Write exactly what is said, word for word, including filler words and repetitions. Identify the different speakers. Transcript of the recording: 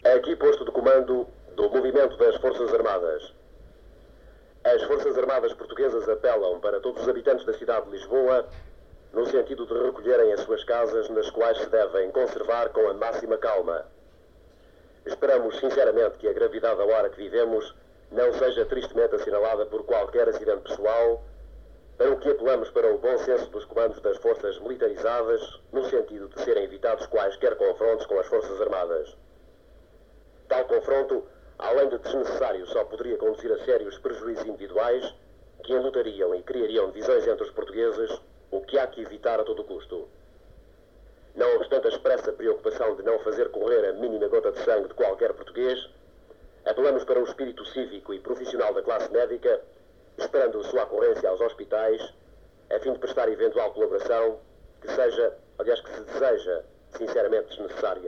Speaker 1: É aqui posto de comando do movimento das Forças Armadas. As Forças Armadas portuguesas apelam para todos os habitantes da cidade de Lisboa no sentido de recolherem as suas casas, nas quais se devem conservar com a máxima calma. Esperamos sinceramente que a gravidade da hora que vivemos não seja tristemente assinalada por qualquer acidente pessoal, para o que apelamos para o bom senso dos comandos das forças militarizadas, no sentido de serem evitados quaisquer confrontos com as Forças Armadas. Tal confronto, além de desnecessário, só poderia conduzir a sérios prejuízos individuais que enlutariam e criariam divisões entre os portugueses, o que há que evitar a todo custo. Não obstante a expressa preocupação de não fazer correr a mínima gota de sangue de qualquer português, apelamos para o espírito cívico e profissional da classe médica, esperando sua ocorrência aos hospitais, a fim de prestar eventual colaboração que seja, aliás que se deseja, sinceramente desnecessária.